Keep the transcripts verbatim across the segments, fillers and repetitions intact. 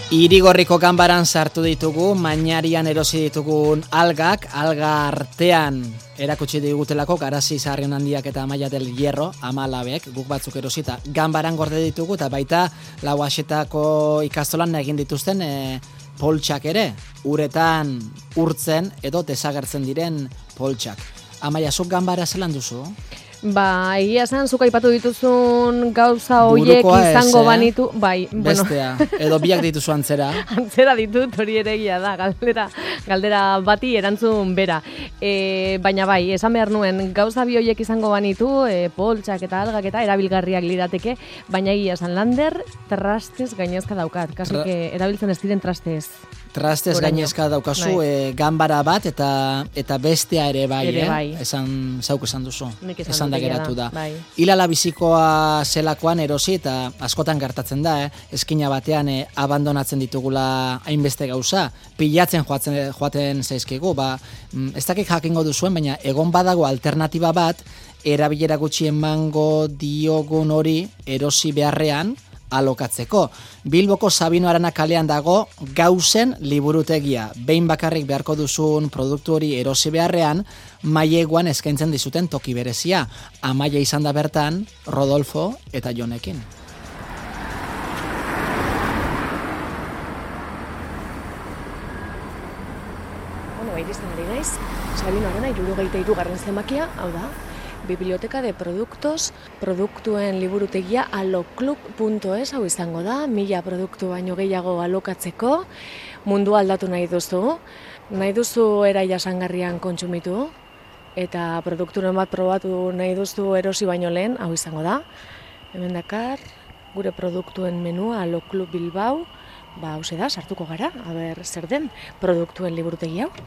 Irigorriko ganbaran sartu ditugu, Mañarian erosi ditugun algak, alga artean erakutsi digutelako garazi zaharren handiak eta Amaia del Hierro, amalabek, guk batzuk erosita ganbaran gorde ditugu, eta baita Lauaxetako ikastolan egin dituzten e, poltsak ere, uretan urtzen edo desagertzen diren poltsak. Amaia, zuk ganbara zelan duzu? Ba, egia esan, zuk aipatu dituzun gauza hoiek izango ez, eh? Banitu, bai, bestea, bueno. Edo biak dituzu antzera. Antzera ditut, hori ere egia da, galdera, galdera bati erantzun bera. E, baina bai, esan behar nuen, gauza bi hoiek izango banitu, e, poltsak eta algak eta erabilgarriak lirateke, baina egia esan, lander trastez gainezka daukat, kasi Tra... erabiltzen ez diren trastez. Trastez gainezka daukazu, e, ganbara bat eta eta bestea ere bai, ere bai. Eh? Esan, zauk esan duzu. Esan da geratu da. Bai. Ilala bizikoa zelakoan erosi eta askotan gertatzen da, eh? Eskina batean eh, abandonatzen ditugula hainbeste gauza, pilatzen joatzen, joaten zaizkigu, ba, ez dakik jakingo duzuen, baina egon badago alternatiba bat, erabilera gutxi emango diogun hori erosi beharrean, alokatzeko. Bilboko Sabino Arana kalean dago gauzen liburutegia. Behin bakarrik beharko duzun produktu hori erosi beharrean, maileguan eskaintzen dizuten toki berezia. Amaia izan da bertan, Rodolfo eta Jonekin. Bueno, iristen ari naiz, Sabino Arana hirurogeita hirugarren zenbakia, hau da, Biblioteca de Productos, produktuen liburutegia aloclub punto es, hau izango da, mila produktu baino gehiago alokatzeko, mundua aldatu nahi duzu, nahi duzu era jasangarrian kontsumitu, eta produkturen bat probatu nahi duzu erosi baino lehen, hau izango da. Hemen dakar, gure produktuen menua Aloclub Bilbao, ba hause da, sartuko gara, aber zer den produktuen liburutegi hau.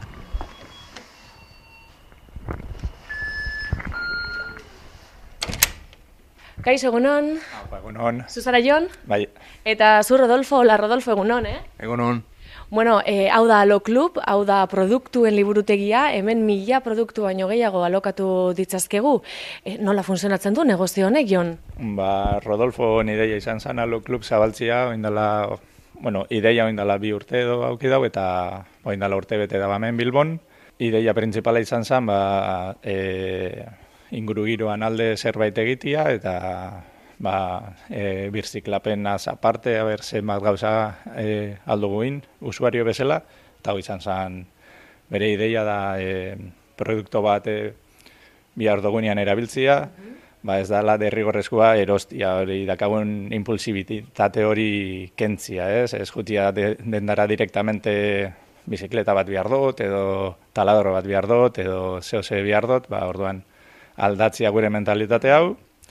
Kaixo, egunon. Apa, egunon. Zuzara Jon? Bai. Eta zu Rodolfo, hola Rodolfo, egunon, eh? Egunon. Bueno, eh, hau da Aloclub, hau da produktuen liburutegia, hemen mila produktu baino gehiago alokatu ditzazkegu. Eh, nola funtzionatzen du negozio honek, Jon? Ba, Rodolfo nideia izan zen Aloclub zabaltzia, oindala, bueno, ideia oindala bi urte edo auki dau, eta oindala urte bete da hemen Bilbon. Ideia printzipala izan zen, ba, e, ingurugiroan alde zerbait egitea, eta ba, e, birziklapenaz aparte, haber, zenbat gauza e, alduguin, usuario bezala, eta hau izan zen bere ideia da e, produktu bat e, bihar dugunean erabiltzia, ba ez dala derrigorrezkoa erostia, hori dakagun impulsibitate hori kentzia, ez? Ez jutia de, dendara direktamente bizikleta bat bihar dut, edo taladro bat bihar dut, edo zehose bihar dut, ba orduan aldatzia gure mentalitate hau,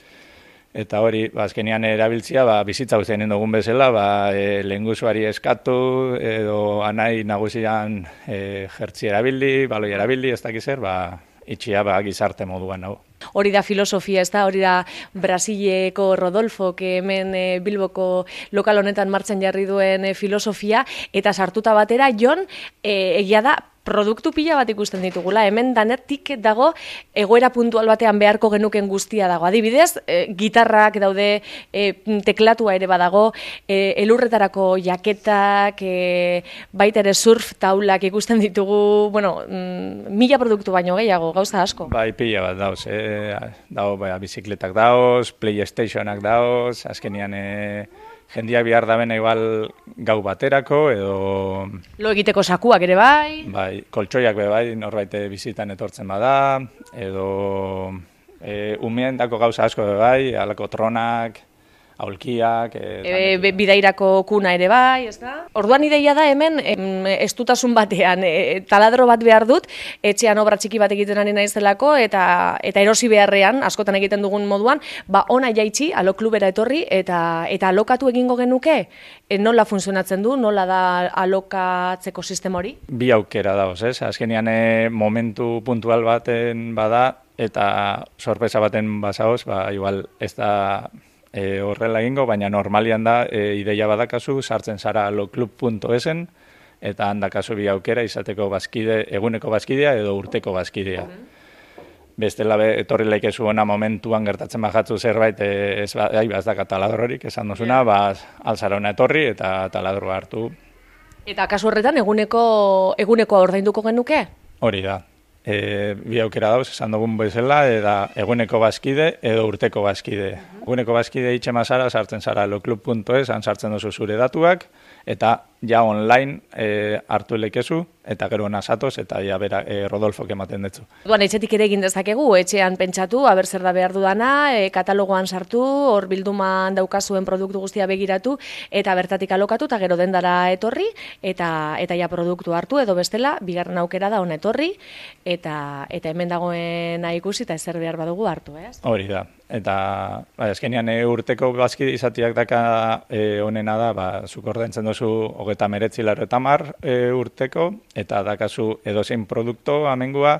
eta hori, ba, azkenean erabiltzia, ba, bizitza guztien dugun bezala, ba, e, lehengusuari eskatu, edo anai nagusian e, jertzi erabildi, baloi erabildi, ez dakiz zer, ba, itxia ba, gizarte moduan hau. Hori da filosofia, ez da, hori da Brasileko Rodolfo, que hemen e, Bilboko lokal honetan martxan jarri duen e, filosofia, eta sartuta batera, Jon, e, egia da, produktu pila bat ikusten ditugula, hemen danetik dago egoera puntual batean beharko genuken guztia dago. Adibidez, e, gitarrak daude, e, teklatua ere badago, e, elurretarako jaketak, e, baita ere surf taulak ikusten ditugu, bueno, mm, mila produktu baino gehiago, gauza asko. Bai, pila bat dauz, eh? Dago, bai, bizikletak dauz, PlayStationak dauz, azkenian e, jendia bihar da bena igual gau baterako, edo... Lo egiteko sakuak ere bai. Bai, koltsoiak be bai, norbait bizitan etortzen bada, edo e, umeendako gauza asko be bai, alako tronak, aulkiak... E, e, bidairako kuna ere bai, ez da? Orduan ideia da hemen, em, estutasun batean, e, taladro bat behar dut, etxean obra txiki bat egiten ari naizelako, eta eta erosi beharrean, askotan egiten dugun moduan, ba ona jaitsi, Aloklubera etorri, eta eta alokatu egingo genuke, e, nola funtzionatzen du, nola da alokatzeko sistema hori? Bi aukera dauz, ez? Azkenean e, momentu puntual baten bada, eta sorpresa baten bazaoz, ba, igual ez da... E, horrela egingo, baina normalian da e, ideia badakazu, sartzen zara aloclub punto esen, eta handakazu bi aukera izateko bazkide, eguneko bazkidea edo urteko bazkidea. bestela be, etorri laikezu ona momentuan gertatzen bajatzu zerbait, ez ba, ez da taladrorik, esan duzuna, yeah. ba, alzara ona etorri eta taladroa hartu. Eta kasu horretan, eguneko, eguneko ordainduko genuke? Hori da. E, bi aukera dauz, esan dugun bezala, eta eguneko bazkide edo urteko bazkide. Uh-huh. Eguneko bazkide itxema zara, sartzen zara loclub puntu es, han sartzen duzu zure datuak, eta ja online e, hartu elekezu, eta gero nasatoz, eta ja bera e, Rodolfok ematen detzu. Duan, etxetik ere egin dezakegu, etxean pentsatu, aber zer da behar dudana, e, katalogoan sartu, hor bilduman daukazuen produktu guztia begiratu, eta bertatik alokatu, eta gero dendara etorri, eta eta ja produktu hartu, edo bestela, bigarren aukera da hona etorri, eta eta hemen dagoena ikusi, eta ezer behar badugu hartu, ez? Hori da. Eta ba, eskenean e, urteko bazkide izatiak daka e, onena da, ba, zuk ordaintzen duzu hogeta meretzi laro eta mar e, urteko, eta dakazu edozein produkto amengua,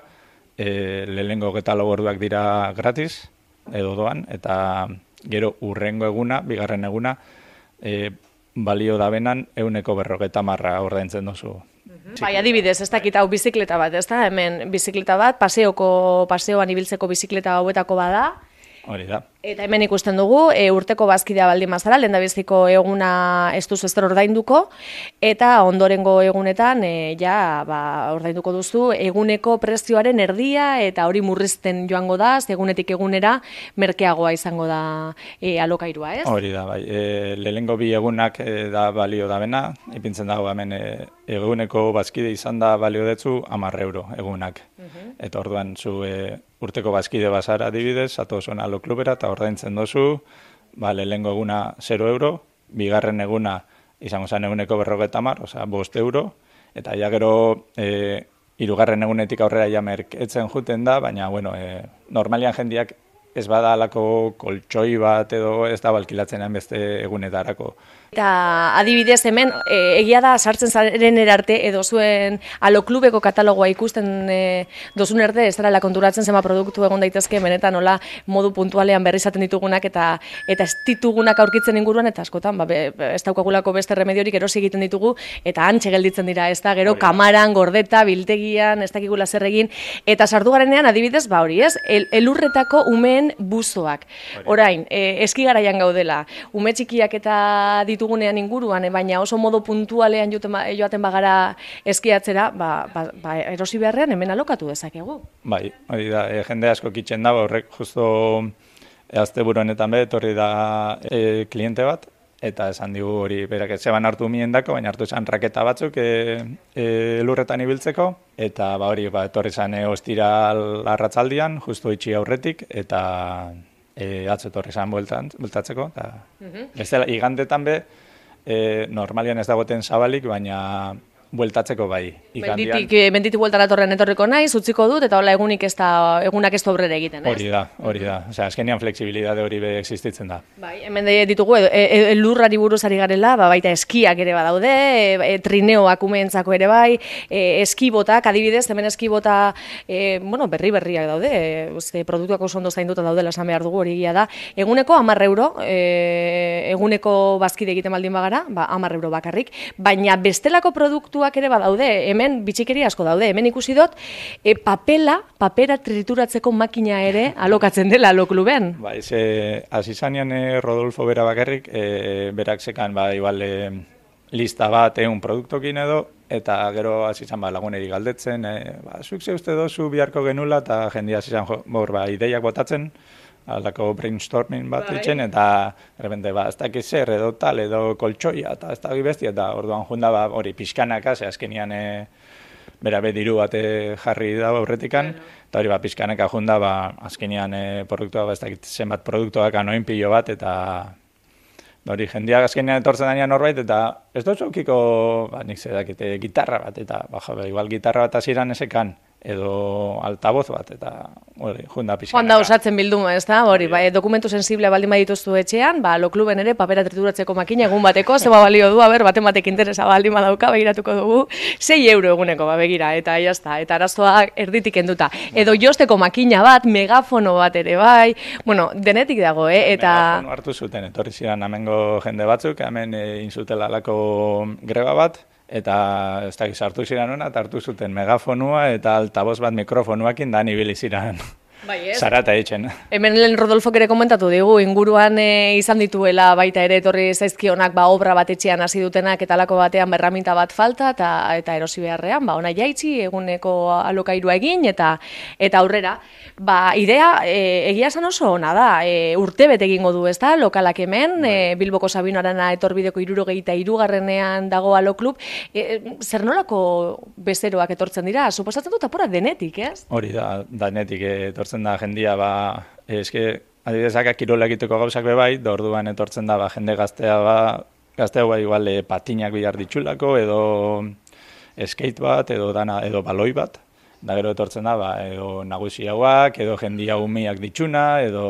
e, lehengo hogeta lau orduak dira gratis, edo doan, eta gero urrengo eguna, bigarren eguna, e, balio da benan euneko berrogeta marra ordaintzen duzu. Bai, adibidez, ez dakit hau bizikleta bat, ez da? Hemen bizikleta bat, paseoko, paseoan ibiltzeko bizikleta hauetako bada, hori da. Eta hemen ikusten dugu, e, urteko bazkidea baldin mazara, lehendabiziko eguna ez duzu ez ordainduko, eta ondorengo egunetan e, ja ba, ordainduko duzu eguneko prezioaren erdia, eta hori murrizten joango da, egunetik egunera merkeagoa izango da e, alokairua, ez? Hori da, bai. E, lehengo bi egunak e, da balio da bena, ipintzen dago hemen e, eguneko bazkide izan da balio detzu hamar euro egunak. Uh-huh. Eta orduan zu e, urteko bazkide bazara adibidez, atoz ona loklubera, eta ordaintzen dozu, ba, lehengo eguna zero euro, bigarren eguna izango zen eguneko berrogeta mar, osea, bost euro, eta ja gero e, hirugarren egunetik aurrera ja merketzen juten da, baina, bueno, e, normalian jendiak ez bada alako koltsoi bat edo ez da balkilatzenean beste egunetarako. Eta adibidez hemen, e, egia da sartzen zaren erarte edo zuen aloklubeko katalogoa ikusten e, dozun erte, ez dara konturatzen zema produktu egon daitezke, benetan nola modu puntualean berri izaten ditugunak eta eta ez ditugunak aurkitzen inguruan, eta askotan, ba, be, ez daukagulako beste remediorik erosi egiten ditugu, eta hantxe gelditzen dira, ez da, gero kamaran, gordeta, biltegian, ez dakikula zer egin, eta sartu garenean adibidez, ba hori ez, el, elurretako umeen buzoak. Orain, e, eski garaian gaudela, ume txikiak eta ditugunean inguruan, e, baina oso modo puntualean joaten, joaten bagara eskiatzera, ba, ba, ba, erosi beharrean hemen alokatu dezakegu. Bai, hori da, e, jende asko kitzen da, horrek justo e, asteburu honetan be, etorri da e, kliente bat, eta esan digu hori berak zeban hartu miendako, baina hartu esan raketa batzuk e, e, lurretan ibiltzeko, eta ba hori ba, etorri zan e, ostiral arratzaldian, justu itxi aurretik, eta e, atzo etorri zan bueltatzeko. Eta, uh-huh. Bestela, igandetan be, e, normalian ez dagoten zabalik, baina bueltatzeko bai. Benditik, benditik bueltara torren etorriko naiz, utziko dut, eta hola egunik ez da, egunak ez da obrere egiten, ez? Hori da, hori da. Osea, azkenean flexibilidade hori be existitzen da. Bai, hemen ditugu, e, e, lurrari buruz ari garela, ba, baita eskiak ere badaude, e, e, trineoak umeentzako ere bai, e, eskibotak, adibidez, hemen eskibota, e, bueno, berri-berriak daude, e, produktuak oso ondo zainduta daudela esan behar dugu, hori egia da. Eguneko hamar euro, e, eguneko bazkide egiten baldin bagara, ba, hamar euro bakarrik, baina bestelako produktu ere badaude, hemen bitxikeri asko daude, hemen ikusi dut, e, papela, papera trituratzeko makina ere alokatzen dela alokluben. Ba, ez, hasi zanean e, Rodolfo bera bakarrik, e, berak zekan, ba, igual, e, lista bat egun produktokin edo, eta gero hasi zan ba, laguneri galdetzen, e, ba, zuk ze uste dozu biharko genula, eta jendia hasi zan, bor, ba, ideiak botatzen, aldako brainstorming bat ditzen, eta errepente, ba, ez dakiz zer, edo tal, edo koltsoia, eta ez da bestia, eta orduan junda, ba, hori pixkanaka, ze azkenian e, bera be diru bate jarri da aurretikan, eta hori, ba, pixkanaka junda, ba, azkenian e, produktua, ba, ez dakiz zenbat produktuak anoin pilo bat, eta hori, jendeak azkenean etortzen danean norbait, eta ez dut zukiko, ba, nik ze dakite, gitarra bat, eta, ba, jo, igual gitarra bat aziran esekan, edo altavoz bat, eta hori, junda pixkanaka. Juan da osatzen bilduma, ez da, hori, bai, dokumentu sensible baldin badituztu etxean, ba, lokluben ere papera trituratzeko makina egun bateko, zeba balio du, aber, baten batek interesa baldin badauka, begiratuko dugu, sei euro eguneko, ba, begira, eta jazta, eta arazoa erditik enduta. Edo josteko makina bat, megafono bat ere, bai, bueno, denetik dago, eh, eta... Megafono hartu zuten, etorri ziren amengo jende batzuk, hemen e, inzutela alako greba bat, eta ez dakiz hartu ziren hona, eta hartu zuten megafonua eta altaboz bat mikrofonuakin da nibili ziren Bai, zarata etxen. Hemen lehen Rodolfok ere komentatu digu, inguruan e, izan dituela baita ere etorri zaizkionak ba, obra bat etxean hasi dutenak eta alako batean berraminta bat falta eta eta erosi beharrean, ba, ona jaitsi, eguneko alokairua egin eta eta aurrera. Ba, idea e, egia esan oso ona da, e, urte bete egingo du, ezta, lokalak hemen, e, Bilboko Sabino Arana etorbideko hirurogeita hirugarrenean dago Aloklub, e, zer nolako bezeroak etortzen dira? Suposatzen dut apura denetik, ez? Hori da, denetik etortzen da jendia, ba, eske, adibidezak kirola egiteko gauzak bebai, da orduan etortzen da, ba, jende gaztea, ba, gaztea, ba, igual, e, patinak bihar ditxulako, edo skate bat, edo dana, edo baloi bat, da gero etortzen da, ba, edo nagusiagoak, edo jendia umiak ditxuna, edo,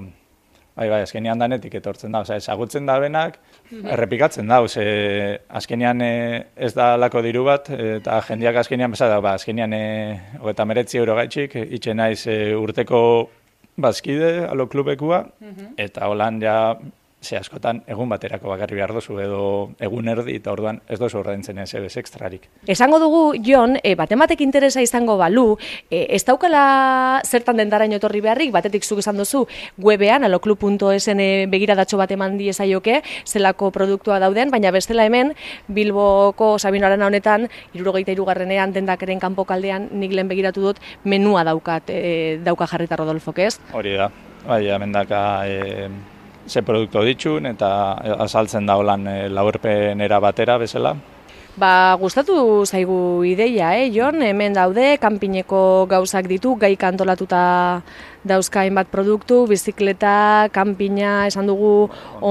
bai, bai, azkenean danetik etortzen da, oza, ezagutzen da benak, errepikatzen da, oza, azkenean e, ez da lako diru bat, eta jendiak azkenean bezala, ba, azkenean e, hogeita hemeretzi euro gaitxik, itxe naiz e, urteko bazkide, aloklubekua, eta holan ja, ze askotan egun baterako bakarri behar dozu, edo egun erdi, eta orduan ez dozu ordaintzen ez ebez ekstrarik. Esango dugu, Jon, e, batematek interesa izango balu, e, ez daukala zertan dendaraino etorri beharrik, batetik zuk esan duzu, webean, aloklub puntu esen begiradatxo bat eman diezaioke, zelako produktua dauden, baina bestela hemen, Bilboko Sabino Arana honetan, hirurogeita hirugarrenean dendakeren kanpokaldean, nik lehen begiratu dut, menua daukat, e, dauka jarrita Rodolfok, ez? Hori da, bai, hemen daka, e, ze produktu ditxun, eta azaltzen da holan e, laurpenera batera bezala. Ba, gustatu zaigu ideia, eh, Jon? Hemen daude, kanpineko gauzak ditu, gai kantolatuta dauzka hainbat produktu, bizikleta, kanpina, esan dugu,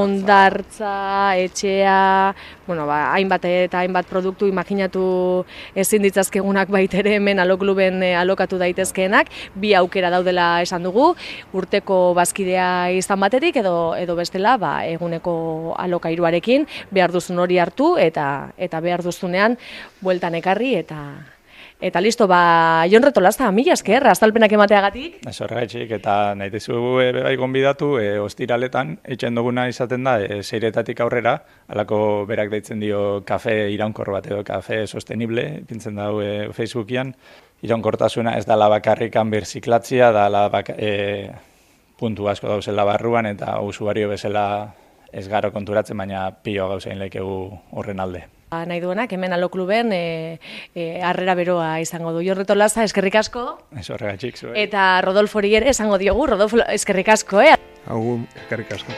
ondartza, etxea, bueno, ba, hainbat eta hainbat produktu, imaginatu ezin ditzazkegunak baitere hemen alokluben alokatu daitezkeenak, bi aukera daudela esan dugu, urteko bazkidea izan baterik, edo edo bestela, ba, eguneko alokairuarekin, behar duzun hori hartu, eta eta behar duzunean, bueltan ekarri, eta Eta listo, ba, Jon Retolazta, mila esker, azalpenak emateagatik. Ez horregaitxik, eta nahi dizugu e, bai gonbidatu, e, ostiraletan, etxen duguna izaten da, e, seiretatik aurrera, alako berak deitzen dio kafe iraunkor bat edo kafe sostenible, pintzen dago e, Facebookian, iraunkortasuna ez dala bakarrikan birziklatzia, dala bak, e, puntu asko dauzela barruan, eta usuario bezala ez garo konturatzen, baina pilo gauzein lekegu horren alde. Nahi duenak, hemen Alokluben e, e, harrera beroa izango du. Jon Retolaza, eskerrik asko. Ez horregatik zuen. Eta Rodolfori ere esango diogu, Rodolfo, eskerrik asko, eh? Hau, eskerrik asko.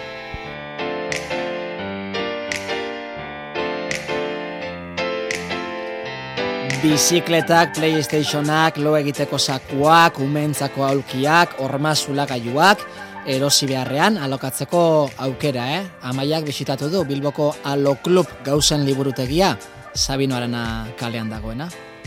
Bizikletak, PlayStationak, lo egiteko sakuak, umentzako aulkiak, ormazulagailuak, erosi beharrean alokatzeko aukera, eh? Amaiak bisitatu du Bilboko Aloklub gauzen liburutegia, Sabino Arana kalean dagoena.